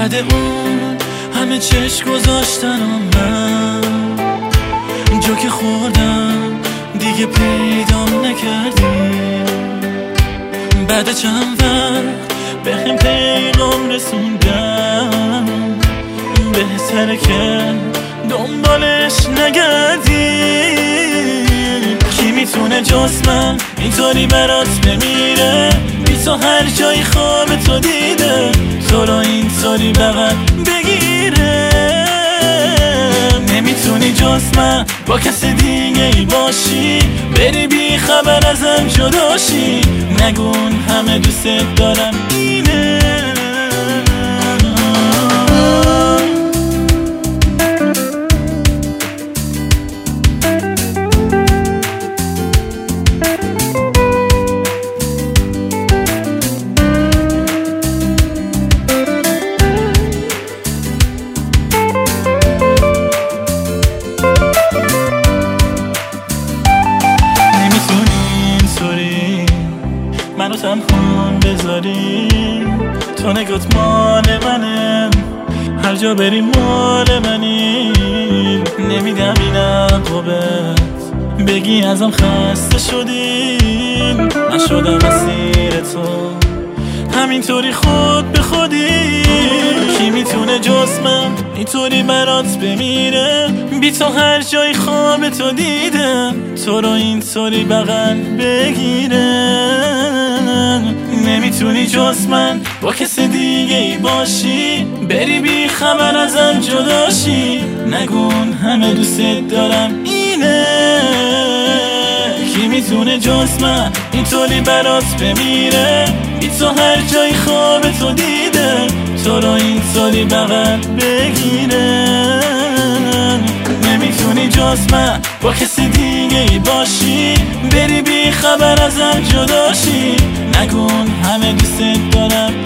بعد اون همه چشم گذاشتن من، جا که خوردم دیگه پیدام نکردی. بعد چند وقت به هم پیغام رسوندم، بهتره که دنبالش نگردی. کی میتونه جز من اینطوری برات بمیره؟ بی تو هر جای خواب تو دیده، تو رو اینطوری بغل بگیره. نمیتونی جز من با کس دیگه ای باشی، بری بی خبر ازم جداشی. نگون همه دوست دارم اینه. منو تنها بذاری، تو نگات مال منه، هر جا بری مال منی. نمیدم این عقابت بگی ازم خسته شدی، من شدم اسیر تو همینطوری خود به خودی. کی میتونه جز من اینطوری برات بمیره؟ بی تو هر جای خواب تو دیدم، تو رو اینطوری بغل بگیره. نمیتونی جز من با کس دیگه ای باشی، بری بی خبر ازم جداشی. نگون همه دوست دارم اینه. کی میتونه جز من اینطوری برات بمیره؟ بی تو هر جای خواب تو دیده، تو رو اینطوری بغل بگیره. نمیتونی جز من با کس دیگه ای باشی، بری بی خبر ازم جداشی. نگون همه دوست دارم